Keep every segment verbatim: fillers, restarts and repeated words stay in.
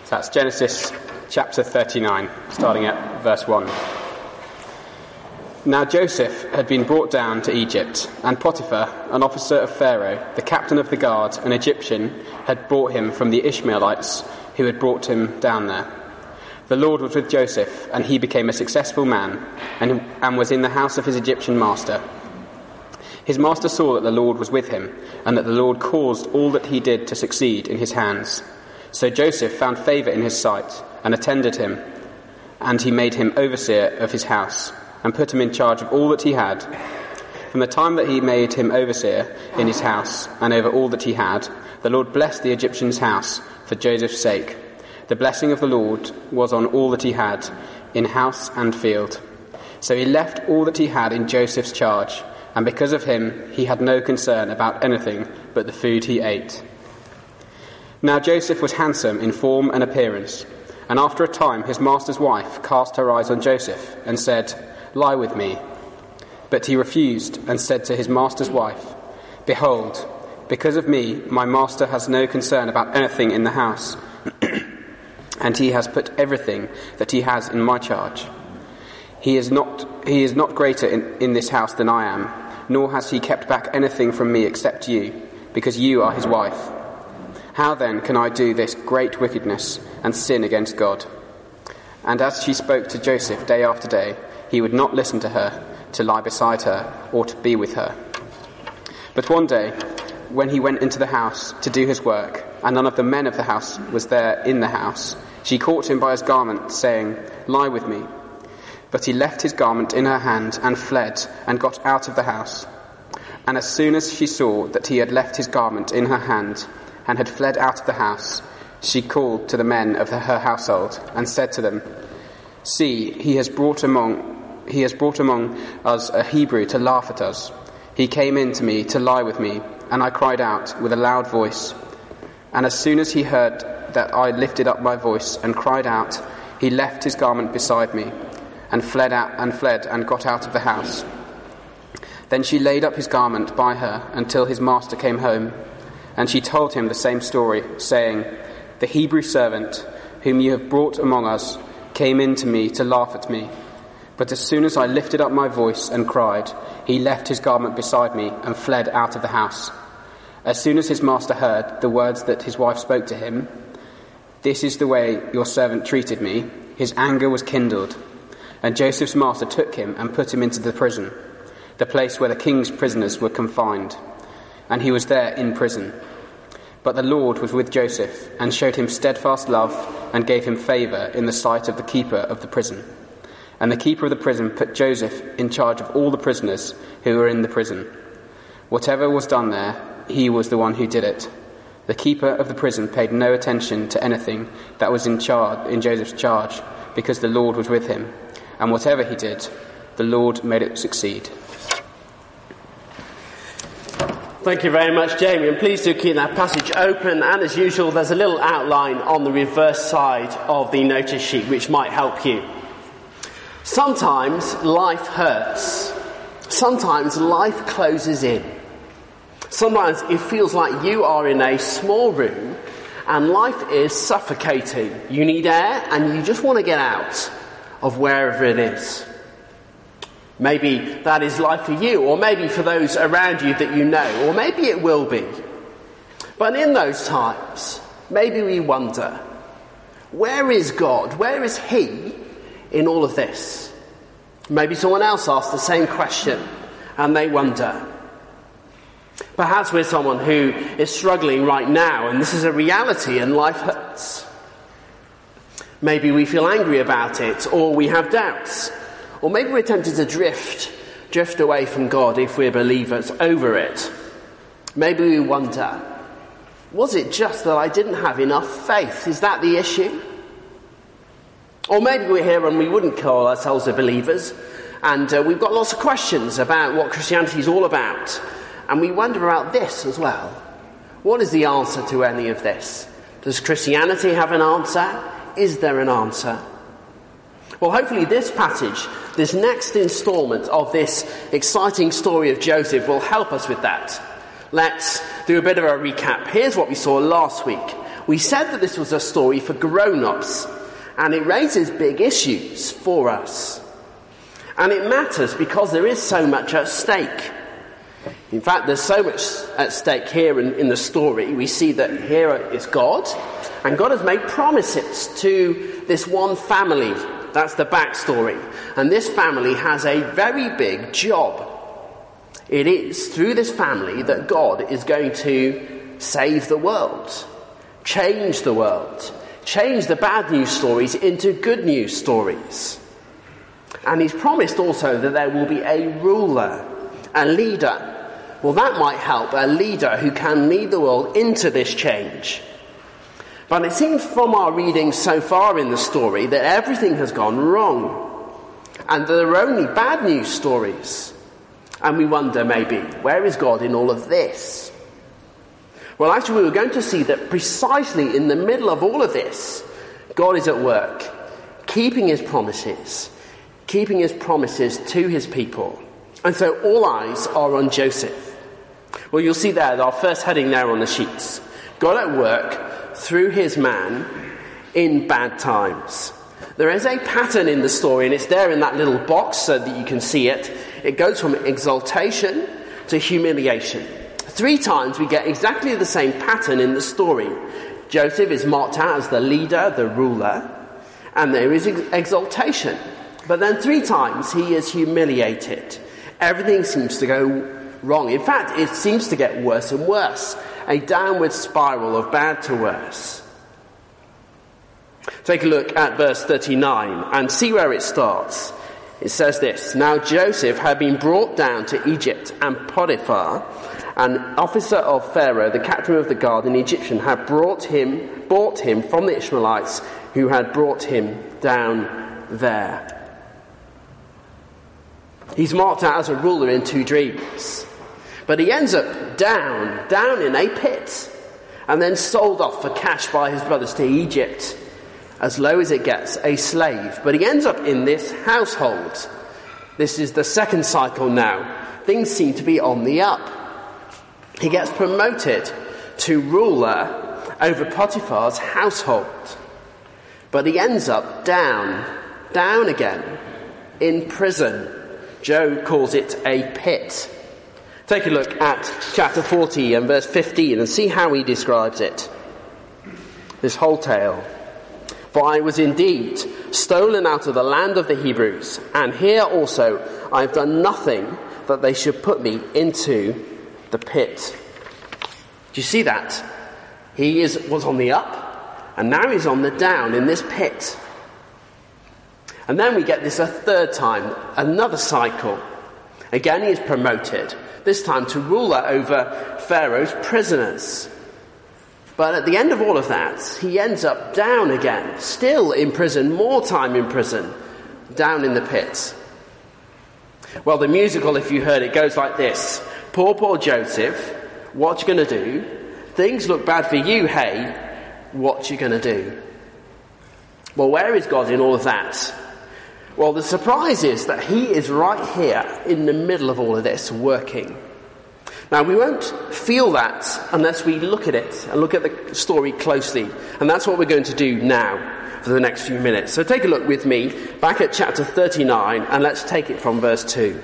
That's Genesis chapter thirty-nine, starting at verse one. Now Joseph had been brought down to Egypt, and Potiphar, an officer of Pharaoh, the captain of the guard, an Egyptian, had brought him from the Ishmaelites who had brought him down there. The Lord was with Joseph, and he became a successful man, and, and was in the house of his Egyptian master. His master saw that the Lord was with him, and that the Lord caused all that he did to succeed in his hands. So Joseph found favour in his sight, and attended him, and he made him overseer of his house, and put him in charge of all that he had. From the time that he made him overseer in his house, and over all that he had, the Lord blessed the Egyptian's house for Joseph's sake. The blessing of the Lord was on all that he had, in house and field. So he left all that he had in Joseph's charge, and because of him he had no concern about anything but the food he ate. Now Joseph was handsome in form and appearance, and after a time his master's wife cast her eyes on Joseph and said, "Lie with me." But he refused and said to his master's wife, "Behold, because of me my master has no concern about anything in the house, and he has put everything that he has in my charge. He is not he is not greater in, in this house than I am, nor has he kept back anything from me except you, because you are his wife. How then can I do this great wickedness and sin against God?" And as she spoke to Joseph day after day, he would not listen to her, to lie beside her, or to be with her. But one day, when he went into the house to do his work, and none of the men of the house was there in the house, she caught him by his garment, saying, "Lie with me." But he left his garment in her hand and fled, and got out of the house. And as soon as she saw that he had left his garment in her hand, and had fled out of the house, she called to the men of her household, and said to them, "See, he has brought among he has brought among us a Hebrew to laugh at us. He came in to me to lie with me, and I cried out with a loud voice. And as soon as he heard that I lifted up my voice and cried out, he left his garment beside me, and fled out and fled and got out of the house. Then she laid up his garment by her until his master came home, and she told him the same story, saying, 'The Hebrew servant whom you have brought among us came in to me to laugh at me. But as soon as I lifted up my voice and cried, he left his garment beside me and fled out of the house.' As soon as his master heard the words that his wife spoke to him, 'This is the way your servant treated me,' his anger was kindled. And Joseph's master took him and put him into the prison, the place where the king's prisoners were confined. And he was there in prison. But the Lord was with Joseph, and showed him steadfast love, and gave him favour in the sight of the keeper of the prison. And the keeper of the prison put Joseph in charge of all the prisoners who were in the prison. Whatever was done there, he was the one who did it. The keeper of the prison paid no attention to anything that was in charge in Joseph's charge, because the Lord was with him. And whatever he did, the Lord made it succeed." Thank you very much, Jamie, and please do keep that passage open. And as usual, there's a little outline on the reverse side of the notice sheet which might help you. Sometimes life hurts. Sometimes life closes in. Sometimes it feels like you are in a small room and life is suffocating. You need air and you just want to get out of wherever it is. Maybe that is life for you, or maybe for those around you that you know, or maybe it will be. But in those times, maybe we wonder, where is God? Where is He in all of this? Maybe someone else asks the same question and they wonder. Perhaps we're someone who is struggling right now and this is a reality and life hurts. Maybe we feel angry about it, or we have doubts. Or maybe we're tempted to drift, drift away from God if we're believers over it. Maybe we wonder, was it just that I didn't have enough faith? Is that the issue? Or maybe we're here and we wouldn't call ourselves a believers, and uh, we've got lots of questions about what Christianity is all about. And we wonder about this as well. What is the answer to any of this? Does Christianity have an answer? Is there an answer? Well, hopefully this passage, this next instalment of this exciting story of Joseph will help us with that. Let's do a bit of a recap. Here's what we saw last week. we said that this was a story for grown-ups, and it raises big issues for us. And it matters because there is so much at stake. In fact, there's so much at stake here in, in the story. We see that here is God, and God has made promises to this one family. That's the backstory. And this family has a very big job. It is through this family that God is going to save the world, change the world, change the bad news stories into good news stories. And he's promised also that there will be a ruler, a leader. Well, that might help, a leader who can lead the world into this change. But it seems from our reading so far in the story that everything has gone wrong. And there are only bad news stories. And we wonder maybe, where is God in all of this? Well, actually, we were going to see that precisely in the middle of all of this, God is at work, keeping his promises, keeping his promises to his people. And so all eyes are on Joseph. Well, you'll see there, our first heading there on the sheets. God at work through his man in bad times. There is a pattern in the story, and it's there in that little box so that you can see it. It goes from exaltation to humiliation. Three times we get exactly the same pattern in the story. Joseph is marked out as the leader, the ruler, and there is exaltation. But then three times he is humiliated. Everything seems to go wrong. In fact, it seems to get worse and worse. A downward spiral of bad to worse. Take a look at verse thirty-nine and see where it starts. It says this: Now Joseph had been brought down to Egypt, and Potiphar, an officer of Pharaoh, the captain of the guard, an Egyptian, had brought him, bought him from the Ishmaelites who had brought him down there. He's marked out as a ruler in two dreams. But he ends up down, down in a pit, and then sold off for cash by his brothers to Egypt, as low as it gets, a slave. But he ends up in this household. This is the second cycle now. Things seem to be on the up. He gets promoted to ruler over Potiphar's household. But he ends up down, down again, in prison. Joe calls it a pit. Take a look at chapter forty and verse fifteen and see how he describes it. This whole tale. For I was indeed stolen out of the land of the Hebrews, and here also I have done nothing that they should put me into the pit. Do you see that? He is was on the up, and now he's on the down in this pit. And then we get this a third time, another cycle. Again, he is promoted, this time to ruler over Pharaoh's prisoners. But at the end of all of that, he ends up down again, still in prison, more time in prison, down in the pit. Well, the musical, if you heard it, goes like this. Poor, poor Joseph, what you going to do? Things look bad for you, hey, what you going to do? Well, where is God in all of that? Well, the surprise is that he is right here in the middle of all of this, working. Now, we won't feel that unless we look at it and look at the story closely. And that's what we're going to do now for the next few minutes. So take a look with me back at chapter thirty-nine, and let's take it from verse two.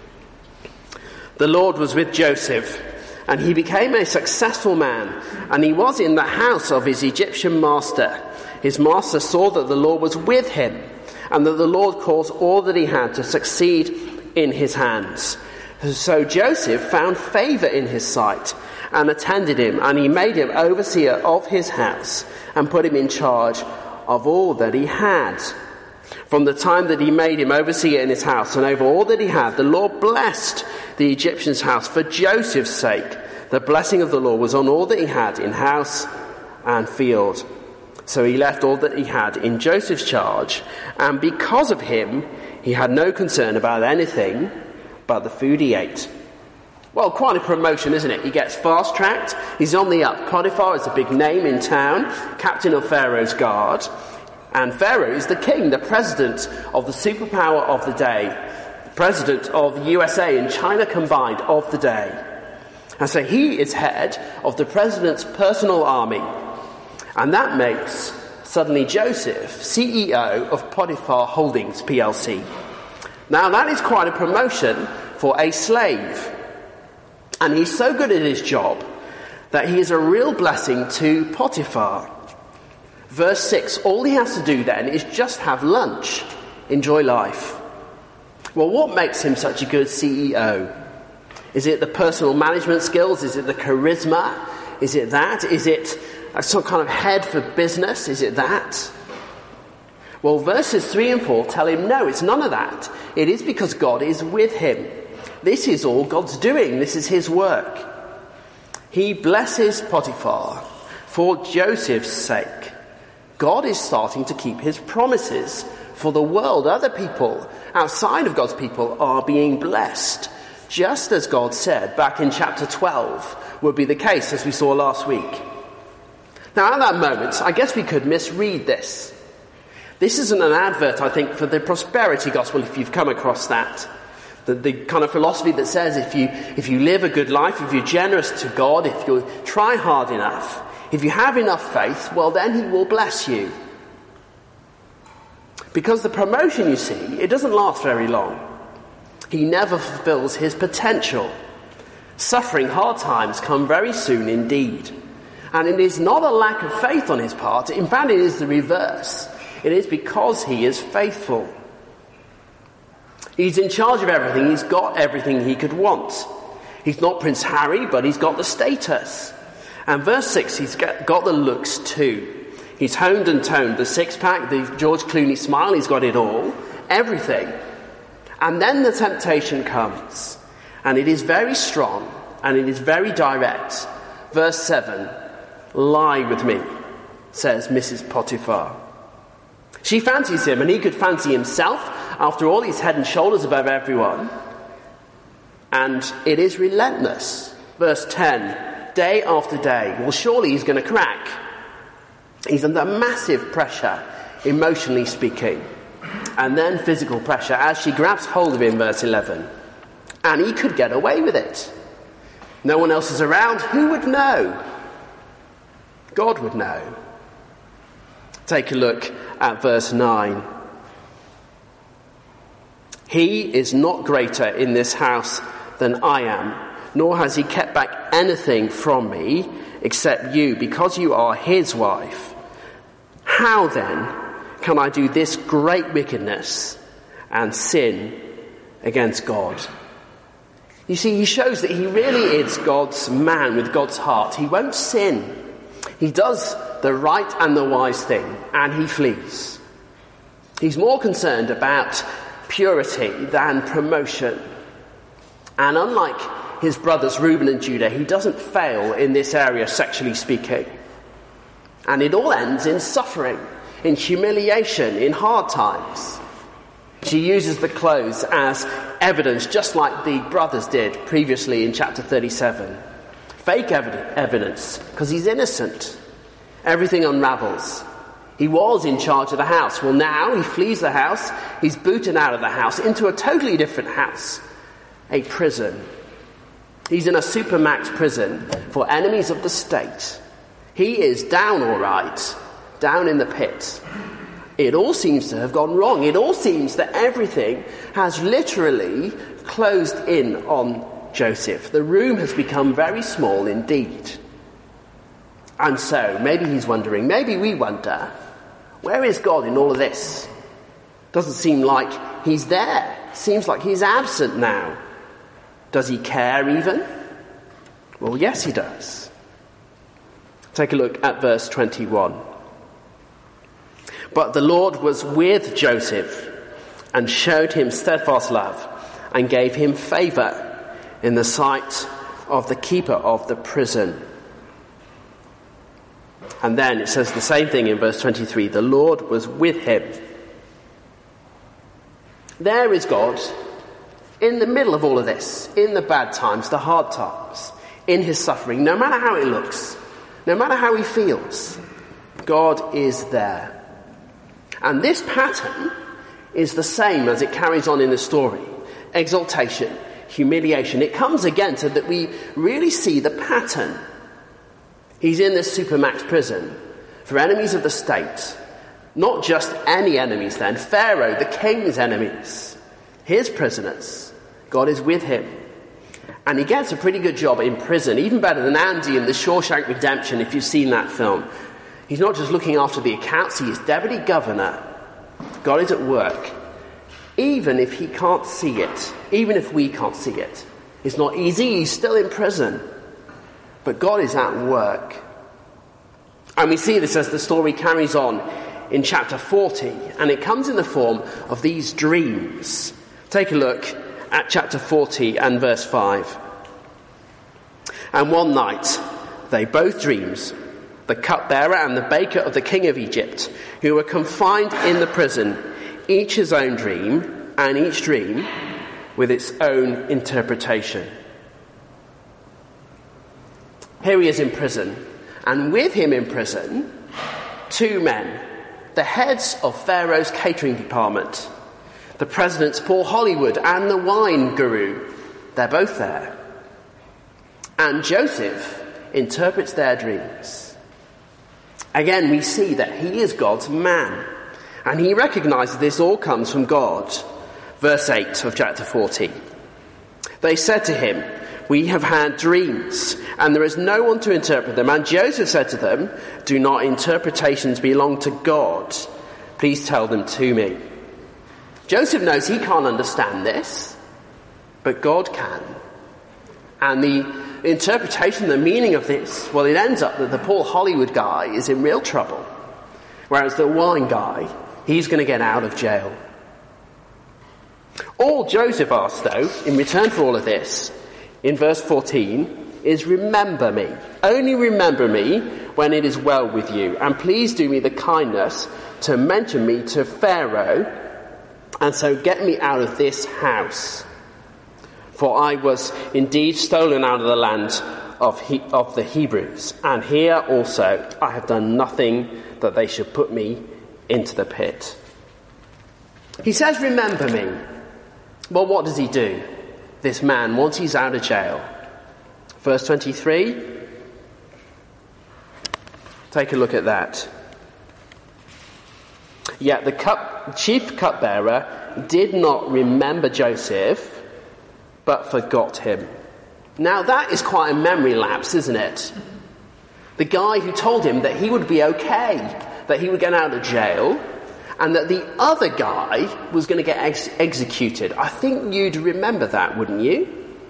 The Lord was with Joseph, and he became a successful man, and he was in the house of his Egyptian master. His master saw that the Lord was with him, and that the Lord caused all that he had to succeed in his hands. So Joseph found favour in his sight and attended him, and he made him overseer of his house and put him in charge of all that he had. From the time that he made him overseer in his house and over all that he had, the Lord blessed the Egyptian's house for Joseph's sake. The blessing of the Lord was on all that he had in house and field. So he left all that he had in Joseph's charge, and because of him, he had no concern about anything but the food he ate. Well, quite a promotion, isn't it? He gets fast-tracked. He's on the up. Potiphar is a big name in town, captain of Pharaoh's guard. And Pharaoh is the king, the president of the superpower of the day, the president of the U S A and China combined of the day. And so he is head of the president's personal army. And that makes suddenly Joseph C E O of Potiphar Holdings P L C. Now that is quite a promotion for a slave. And he's so good at his job that he is a real blessing to Potiphar. Verse six, all he has to do then is just have lunch, enjoy life. Well, what makes him such a good C E O? Is it the personal management skills? Is it the charisma? Is it that? Is it some kind of head for business? Is it that? Well, verses three and four tell him no, it's none of that. It is because God is with him. This is all God's doing. This is his work. He blesses Potiphar for Joseph's sake. God is starting to keep his promises for the world. Other people outside of God's people are being blessed, just as God said back in chapter twelve would be the case, as we saw last week. Now, at that moment, I guess we could misread this. This isn't an advert, I think, for the prosperity gospel, if you've come across that. The, the kind of philosophy that says if you, if you live a good life, if you're generous to God, if you try hard enough, if you have enough faith, well, then he will bless you. Because the promotion, you see, it doesn't last very long. He never fulfills his potential. Suffering, hard times come very soon indeed. And it is not a lack of faith on his part. In fact, it is the reverse. It is because he is faithful. He's in charge of everything. He's got everything he could want. He's not Prince Harry, but he's got the status. And verse six, he's got the looks too. He's honed and toned. The six-pack, the George Clooney smile, he's got it all. Everything. And then the temptation comes. And it is very strong. And it is very direct. Verse seven, lie with me, says Missus Potiphar. She fancies him, and he could fancy himself. After all, he's head and shoulders above everyone. And it is relentless. Verse ten, day after day. Well, surely he's going to crack. He's under massive pressure, emotionally speaking. And then physical pressure as she grabs hold of him, verse eleven. And he could get away with it. No one else is around. Who would know? God would know. Take a look at verse nine. He is not greater in this house than I am, nor has he kept back anything from me except you, because you are his wife. How then can I do this great wickedness and sin against God? You see, he shows that he really is God's man with God's heart. He won't sin. He does the right and the wise thing, and he flees. He's more concerned about purity than promotion. And unlike his brothers Reuben and Judah, he doesn't fail in this area, sexually speaking. And it all ends in suffering, in humiliation, in hard times. She uses the clothes as evidence, just like the brothers did previously in chapter thirty-seven. Fake evid- evidence, because he's innocent. Everything unravels. He was in charge of the house. Well, now he flees the house. He's booted out of the house into a totally different house. A prison. He's in a supermax prison for enemies of the state. He is down all right, down in the pit. It all seems to have gone wrong. It all seems that everything has literally closed in on Joseph. The room has become very small indeed. And so, maybe he's wondering, maybe we wonder, where is God in all of this? Doesn't seem like he's there. Seems like he's absent now. Does he care even? Well, yes, he does. Take a look at verse twenty-one. But the Lord was with Joseph and showed him steadfast love and gave him favor in the sight of the keeper of the prison. And then it says the same thing in verse twenty-three. The Lord was with him. There is God in the middle of all of this, in the bad times, the hard times, in his suffering, no matter how it looks, no matter how he feels, God is there. And this pattern is the same as it carries on in the story. Exaltation, humiliation. It comes again so that we really see the pattern. He's in this supermax prison, For enemies of the state, not just any enemies then, Pharaoh, the king's enemies, his prisoners, God is with him. And he gets a pretty good job in prison, even better than Andy in The Shawshank Redemption, if you've seen that film. He's not just looking after the accounts, he is deputy governor. God is at work, even if he can't see it, even if we can't see it. It's not easy, he's still in prison. But God is at work. And we see this as the story carries on in chapter forty, and it comes in the form of these dreams. Take a look at chapter forty and verse five. And one night, they both dreams, the cupbearer and the baker of the king of Egypt, who were confined in the prison, each his own dream, and each dream with its own interpretation. Here he is in prison, and with him in prison, two men, the heads of Pharaoh's catering department, the president's Paul Hollywood and the wine guru. They're both there. And Joseph interprets their dreams. Again, we see that he is God's man, and he recognizes this all comes from God. Verse eight of chapter forty. They said to him, "We have had dreams, and there is no one to interpret them." And Joseph said to them, "Do not interpretations belong to God? Please tell them to me." Joseph knows he can't understand this, but God can. And the interpretation, the meaning of this, well, it ends up that the Paul Hollywood guy is in real trouble, whereas the wine guy, he's going to get out of jail. All Joseph asks, though, in return for all of this, in verse fourteen, is remember me. Only remember me when it is well with you. And please do me the kindness to mention me to Pharaoh, and so get me out of this house. For I was indeed stolen out of the land of, he- of the Hebrews. And here also I have done nothing that they should put me into the pit. He says, remember me. Well, what does he do? This man, once he's out of jail. Verse twenty-three. Take a look at that. Yet the cup, chief cupbearer did not remember Joseph, but forgot him. Now that is quite a memory lapse, isn't it? The guy who told him that he would be okay, that he would get out of jail, and that the other guy was going to get ex- executed. I think you'd remember that, wouldn't you?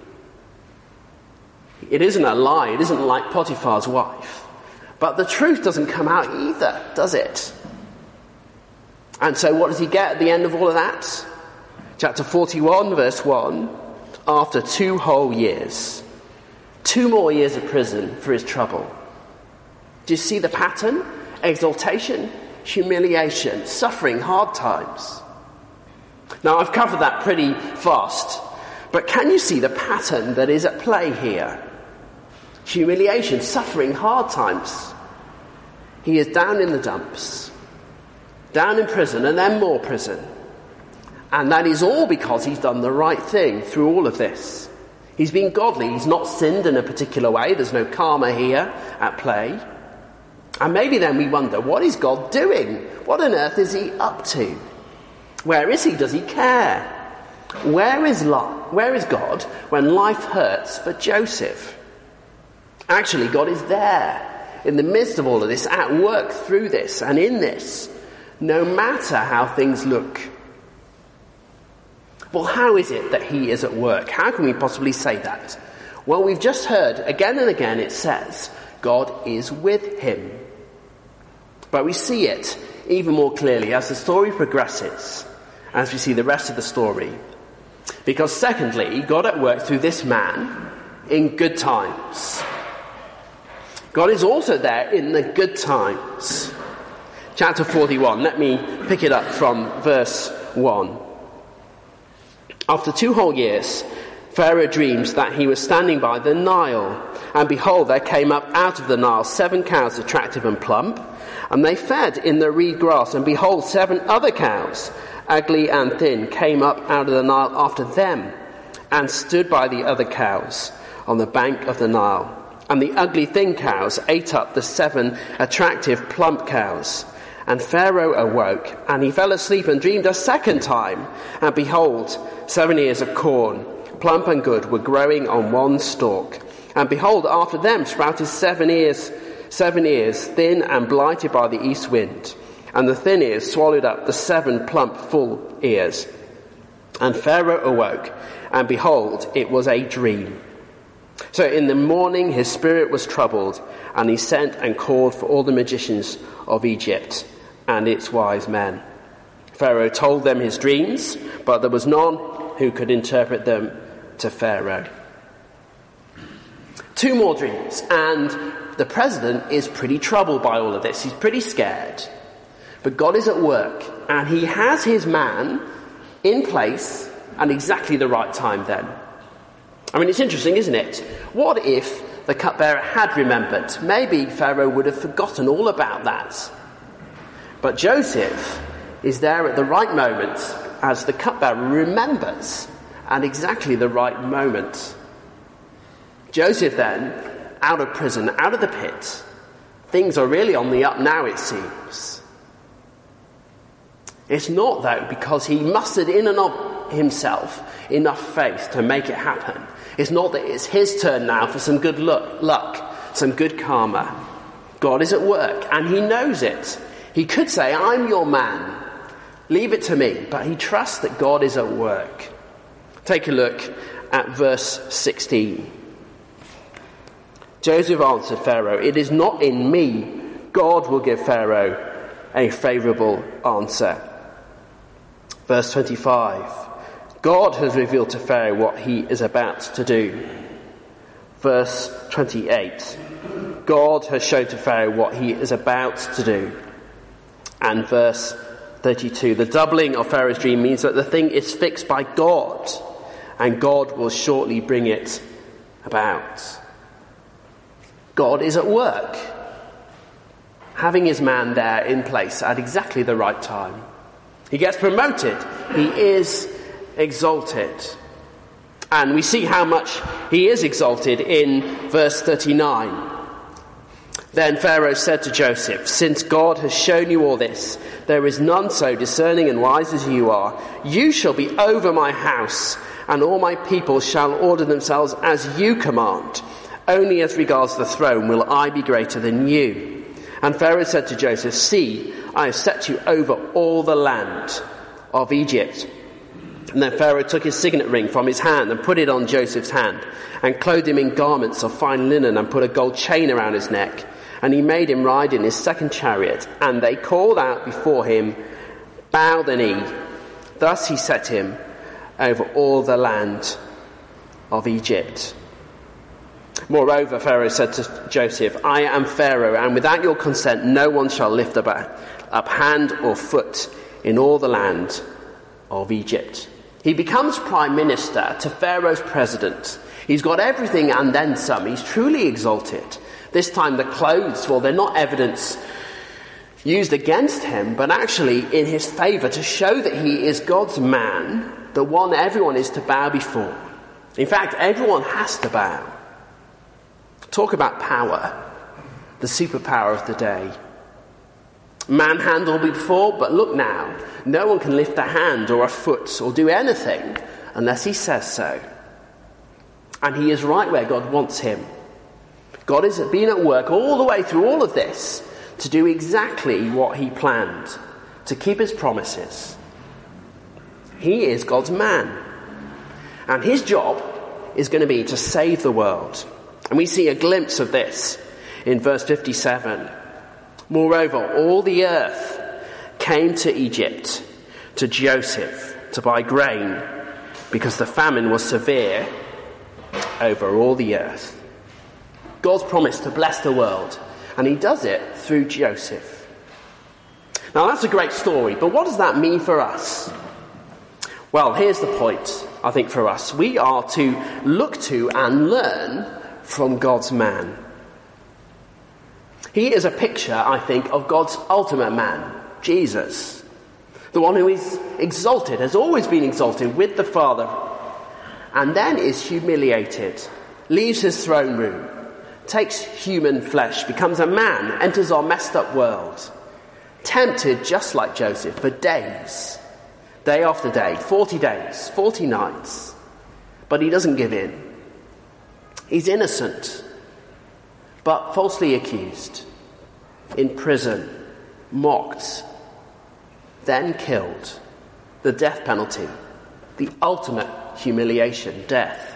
It isn't a lie. It isn't like Potiphar's wife. But the truth doesn't come out either, does it? And so what does he get at the end of all of that? Chapter forty-one, verse one. After two whole years. Two more years of prison for his trouble. Do you see the pattern? Exaltation, humiliation, suffering, hard times. Now, I've covered that pretty fast, but can you see the pattern that is at play here? Humiliation, suffering, hard times. He is down in the dumps, down in prison, and then more prison. And that is all because he's done the right thing through all of this. He's been godly, he's not sinned in a particular way, there's no karma here at play. And maybe then we wonder, what is God doing? What on earth is he up to? Where is he? Does he care? Where is li- where is God when life hurts for Joseph? Actually, God is there in the midst of all of this, at work through this and in this, no matter how things look. Well, how is it that he is at work? How can we possibly say that? Well, we've just heard again and again it says, God is with him. But we see it even more clearly as the story progresses, as we see the rest of the story. Because secondly, God at work through this man in good times. God is also there in the good times. Chapter forty-one, let me pick it up from verse one. After two whole years, Pharaoh dreams that he was standing by the Nile, and behold, there came up out of the Nile seven cows attractive and plump, and they fed in the reed grass, and behold, seven other cows, ugly and thin, came up out of the Nile after them, and stood by the other cows on the bank of the Nile. And the ugly thin cows ate up the seven attractive plump cows. And Pharaoh awoke, and he fell asleep and dreamed a second time. And behold, seven ears of corn, plump and good, were growing on one stalk. And behold, after them sprouted seven ears, seven ears, thin and blighted by the east wind. And the thin ears swallowed up the seven plump full ears. And Pharaoh awoke, and behold, it was a dream. So in the morning his spirit was troubled, and he sent and called for all the magicians of Egypt and its wise men. Pharaoh told them his dreams, but there was none who could interpret them to Pharaoh. Two more dreams, and the president is pretty troubled by all of this. He's pretty scared. But God is at work, and he has his man in place at exactly the right time then. I mean, it's interesting, isn't it? What if the cupbearer had remembered? Maybe Pharaoh would have forgotten all about that. But Joseph is there at the right moment as the cupbearer remembers at exactly the right moment. Joseph then, out of prison, out of the pit, things are really on the up now, it seems. It's not, though, because he mustered in and of himself enough faith to make it happen. It's not that it's his turn now for some good luck, luck, some good karma. God is at work, and he knows it. He could say, I'm your man, leave it to me, but he trusts that God is at work. Take a look at verse sixteen. Joseph answered Pharaoh, it is not in me. God will give Pharaoh a favourable answer. Verse twenty-five. God has revealed to Pharaoh what he is about to do. Verse twenty-eight. God has shown to Pharaoh what he is about to do. And verse thirty-two. The doubling of Pharaoh's dream means that the thing is fixed by God, and God will shortly bring it about. God is at work, having his man there in place at exactly the right time. He gets promoted. He is exalted. And we see how much he is exalted in verse thirty-nine. Then Pharaoh said to Joseph, since God has shown you all this, there is none so discerning and wise as you are. You shall be over my house, and all my people shall order themselves as you command. Only as regards the throne will I be greater than you. And Pharaoh said to Joseph, see, I have set you over all the land of Egypt. And then Pharaoh took his signet ring from his hand and put it on Joseph's hand, and clothed him in garments of fine linen, and put a gold chain around his neck. And he made him ride in his second chariot. And they called out before him, bow the knee. Thus he set him over all the land of Egypt. Moreover, Pharaoh said to Joseph, I am Pharaoh, and without your consent no one shall lift up, a, up hand or foot in all the land of Egypt. He becomes prime minister to Pharaoh's president. He's got everything and then some. He's truly exalted. This time the clothes, well, they're not evidence used against him, but actually in his favour to show that he is God's man, the one everyone is to bow before. In fact, everyone has to bow. Talk about power, the superpower of the day. Manhandled before, but look now, no one can lift a hand or a foot or do anything unless he says so. And he is right where God wants him. God has been at work all the way through all of this to do exactly what he planned, to keep his promises. He is God's man. And his job is going to be to save the world. And we see a glimpse of this in verse fifty-seven. Moreover, all the earth came to Egypt, to Joseph, to buy grain, because the famine was severe over all the earth. God's promised to bless the world, and he does it through Joseph. Now that's a great story, but what does that mean for us? Well, here's the point, I think, for us. We are to look to and learn from God's man. He is a picture, I think, of God's ultimate man, Jesus. The one who is exalted, has always been exalted with the Father, and then is humiliated, leaves his throne room, takes human flesh, becomes a man, enters our messed up world, tempted just like Joseph for days, day after day, forty days, forty nights. But he doesn't give in. He's innocent, but falsely accused, in prison, mocked, then killed. The death penalty, the ultimate humiliation, death.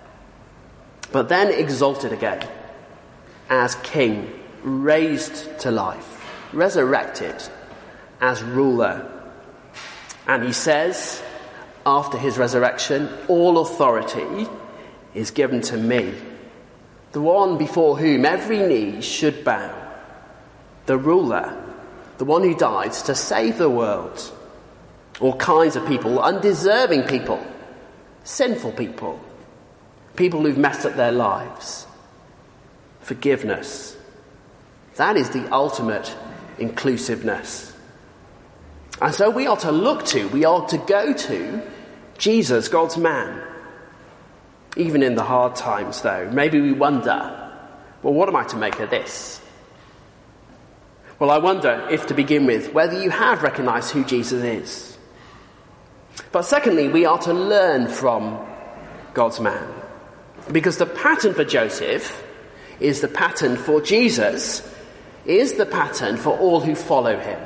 But then exalted again as king, raised to life, resurrected as ruler. And he says, after his resurrection, all authority is given to me, the one before whom every knee should bow, the ruler, the one who died to save the world, all kinds of people, undeserving people, sinful people, people who've messed up their lives. Forgiveness. That is the ultimate inclusiveness. And so we are to look to, we are to go to Jesus, God's man. Even in the hard times, though, maybe we wonder, well, what am I to make of this? Well, I wonder if, to begin with, whether you have recognised who Jesus is. But secondly, we are to learn from God's man. Because the pattern for Joseph is the pattern for Jesus, is the pattern for all who follow him.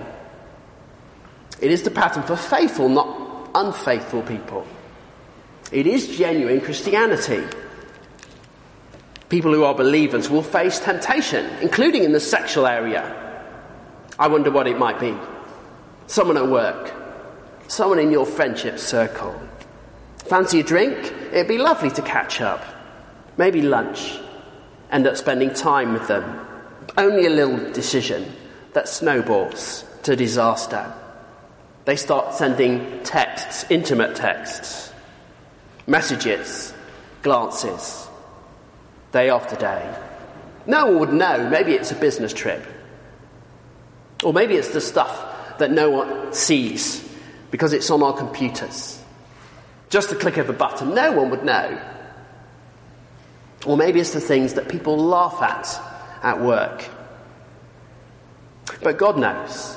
It is the pattern for faithful, not unfaithful people. It is genuine Christianity. People who are believers will face temptation, including in the sexual area. I wonder what it might be. Someone at work, someone in your friendship circle. Fancy a drink? It'd be lovely to catch up. Maybe lunch. End up spending time with them. Only a little decision that snowballs to disaster. They start sending texts, intimate texts, messages, glances, day after day. No one would know. Maybe it's a business trip. Or maybe it's the stuff that no one sees because it's on our computers. Just a click of a button. No one would know. Or maybe it's the things that people laugh at at work. But God knows.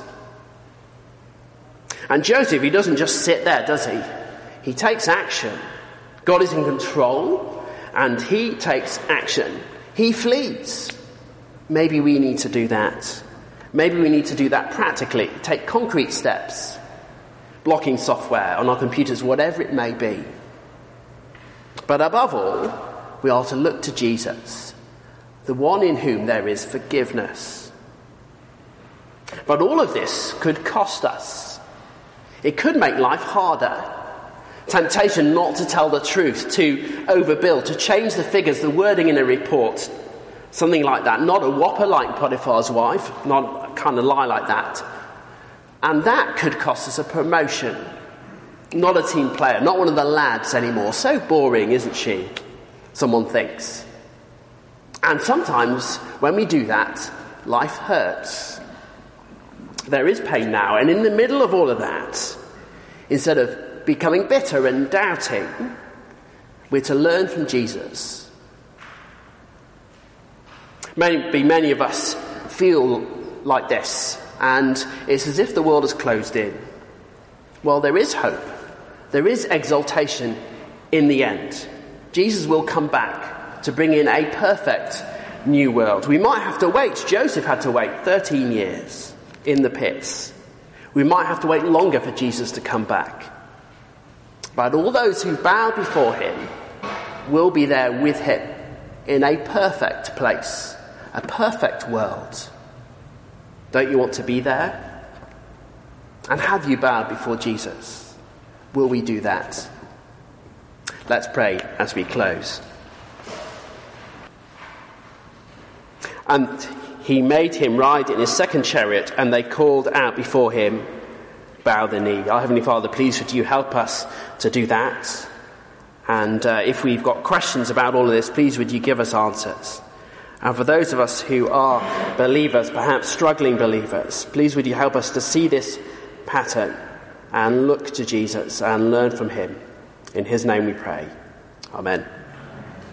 And Joseph, he doesn't just sit there, does he? He takes action. God is in control, and he takes action. He flees. Maybe we need to do that. Maybe we need to do that practically. Take concrete steps. Blocking software on our computers, whatever it may be. But above all, we are to look to Jesus, the one in whom there is forgiveness. But all of this could cost us. It could make life harder. Temptation not to tell the truth, to overbill, to change the figures, the wording in a report, something like that. Not a whopper like Potiphar's wife, not a kind of lie like that. And that could cost us a promotion. Not a team player, not one of the lads anymore. So boring, isn't she? Someone thinks. And sometimes when we do that, life hurts. There is pain now, and in the middle of all of that, instead of becoming bitter and doubting, we're to learn from Jesus. Maybe many of us feel like this, and it's as if the world is closed in. Well, there is hope. There is exaltation in the end. Jesus will come back to bring in a perfect new world. We might have to wait. Joseph had to wait thirteen years in the pits. We might have to wait longer for Jesus to come back. But all those who bow before him will be there with him in a perfect place, a perfect world. Don't you want to be there? And have you bowed before Jesus? Will we do that? Let's pray as we close. And he made him ride in his second chariot, and they called out before him, bow the knee. Our Heavenly Father, please would you help us to do that? And uh, if we've got questions about all of this, please would you give us answers? And for those of us who are believers, perhaps struggling believers, please would you help us to see this pattern and look to Jesus and learn from him. In his name we pray. Amen.